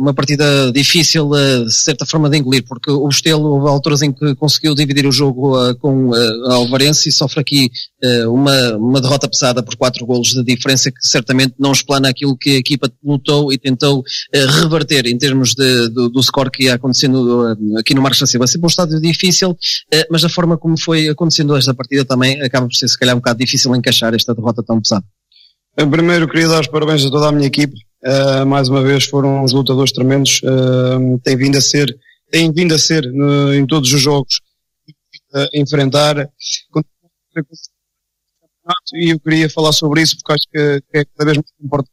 uma partida difícil, de certa forma, de engolir, porque o Bustelo houve alturas em que conseguiu dividir o jogo com a Alvarense e sofre aqui uma derrota pesada por 4 golos de diferença, que certamente não explana aquilo que a equipa lutou e tentou reverter em termos do score que ia acontecendo aqui no Marcos da Silva. Sempre um estádio difícil, mas da forma como foi acontecendo esta partida também acaba por ser se calhar um bocado difícil encaixar esta derrota tão pesada. Primeiro queria dar os parabéns a toda a minha equipe. Mais uma vez foram uns lutadores tremendos. Têm vindo a ser em todos os jogos enfrentar. E eu queria falar sobre isso porque acho que é cada vez mais importante.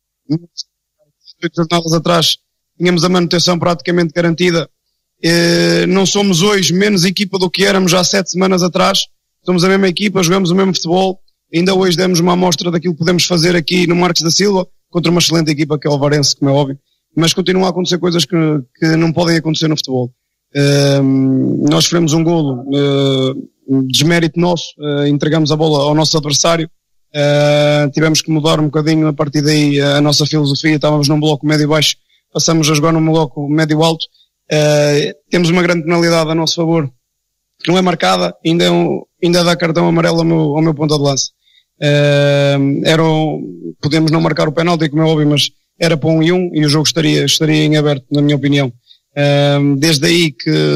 8 jornadas atrás tínhamos a manutenção praticamente garantida. Não somos hoje menos equipa do que éramos há 7 semanas atrás. Somos a mesma equipa, jogamos o mesmo futebol. Ainda hoje demos uma amostra daquilo que podemos fazer aqui no Marcos da Silva, contra uma excelente equipa que é o Alvarense, como é óbvio. Mas continuam a acontecer coisas que não podem acontecer no futebol. Nós sofremos um golo, desmérito nosso, entregamos a bola ao nosso adversário. Tivemos que mudar um bocadinho a partir daí a nossa filosofia. Estávamos num bloco médio-baixo, passamos a jogar num bloco médio-alto. Temos uma grande penalidade a nosso favor, que não é marcada, ainda dá cartão amarelo ao meu ponta de lança. Podemos não marcar o penalti, como é óbvio, mas era para 1-1 e o jogo estaria em aberto, na minha opinião. Desde aí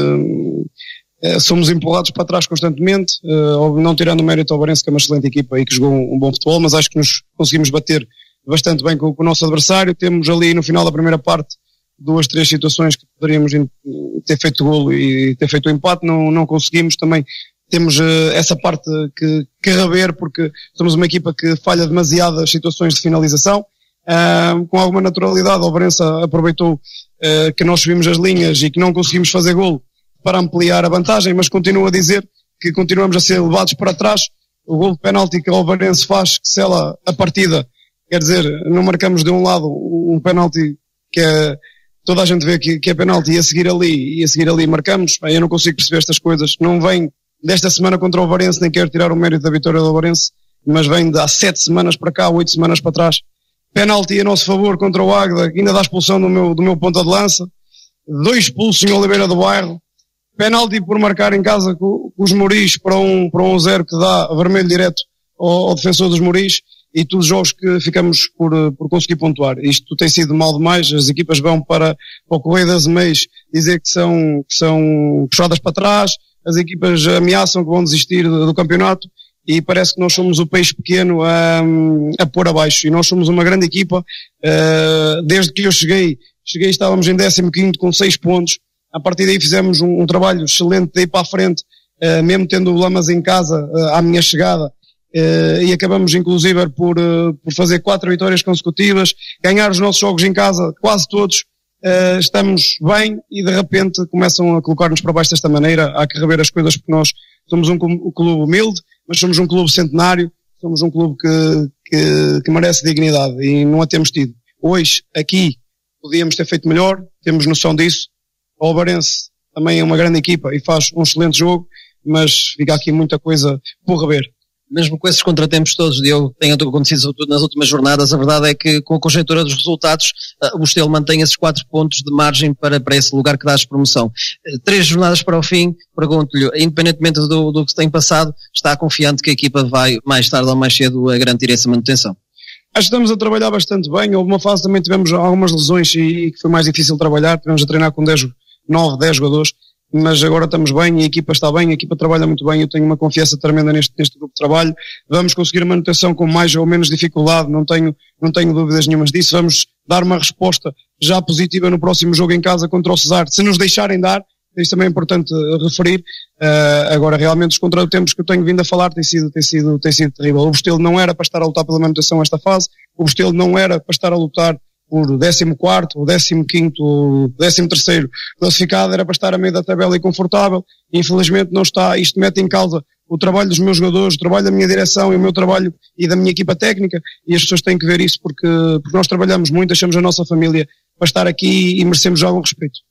que somos empurrados para trás constantemente, não tirando o mérito ao Varense, que é uma excelente equipa e que jogou um bom futebol, mas acho que nos conseguimos bater bastante bem com o nosso adversário. Temos ali no final da primeira parte 2, 3 situações que poderíamos ter feito golo e ter feito o empate, não conseguimos. Também temos essa parte que rever, porque somos uma equipa que falha demasiadas situações de finalização. Com alguma naturalidade, o Alvarense aproveitou que nós subimos as linhas e que não conseguimos fazer golo para ampliar a vantagem, mas continuo a dizer que continuamos a ser levados para trás. O golo de penalti que o Alvarense faz, que sela a partida, quer dizer, não marcamos de um lado um penalti que toda a gente vê que é penalti e a seguir ali marcamos. Bem, eu não consigo perceber estas coisas. Não vem desta semana contra o Alvarense, nem quero tirar o mérito da vitória do Alvarense, mas vem de há 7 semanas para cá, 8 semanas para trás. Penalti a nosso favor contra o Águeda, ainda dá expulsão do meu ponta de lança. 2 expulsos em Oliveira do Bairro. Penalti por marcar em casa com os Moris para 1-0 que dá vermelho direto ao defensor dos Moris. E todos os jogos que ficamos por conseguir pontuar. Isto tem sido mal demais. As equipas vão para o Correio das Meias dizer que são puxadas para trás. As equipas ameaçam que vão desistir do campeonato e parece que nós somos o peixe pequeno a pôr abaixo. E nós somos uma grande equipa. Desde que eu cheguei estávamos em 15º com 6 pontos. A partir daí fizemos um trabalho excelente daí para a frente, mesmo tendo o Lamas em casa à minha chegada. E acabamos inclusive por fazer 4 vitórias consecutivas, ganhar os nossos jogos em casa, quase todos. Estamos bem e de repente começam a colocar-nos para baixo desta maneira. Há que rever as coisas, porque nós somos um clube humilde, mas somos um clube centenário, somos um clube que merece dignidade e não a temos tido. Hoje, aqui, podíamos ter feito melhor, temos noção disso. O Alvarense também é uma grande equipa e faz um excelente jogo, mas fica aqui muita coisa por rever. Mesmo com esses contratempos todos, Diogo, que têm acontecido nas últimas jornadas, a verdade é que com a conjuntura dos resultados, o Bustelo mantém esses 4 pontos de margem para esse lugar que dá a promoção. 3 jornadas para o fim, pergunto-lhe, independentemente do que se tem passado, está confiante que a equipa vai, mais tarde ou mais cedo, a garantir essa manutenção? Acho que estamos a trabalhar bastante bem. Houve uma fase também tivemos algumas lesões e que foi mais difícil trabalhar. Tivemos a treinar com 9, 10 jogadores. Mas agora estamos bem, a equipa está bem, a equipa trabalha muito bem, eu tenho uma confiança tremenda neste grupo de trabalho. Vamos conseguir a manutenção com mais ou menos dificuldade, não tenho dúvidas nenhumas disso. Vamos dar uma resposta já positiva no próximo jogo em casa contra o Cesar, se nos deixarem dar. Isso também é importante referir. Agora realmente os contratempos que eu tenho vindo a falar tem sido terrível. O Bustelo não era para estar a lutar pela manutenção esta fase, o Bustelo não era para estar a lutar por 14º, ou 15º, ou 13º classificado, era para estar a meio da tabela e confortável. Infelizmente não está. Isto mete em causa o trabalho dos meus jogadores, o trabalho da minha direção e o meu trabalho e da minha equipa técnica, e as pessoas têm que ver isso porque nós trabalhamos muito, deixamos a nossa família para estar aqui e merecemos já algum respeito.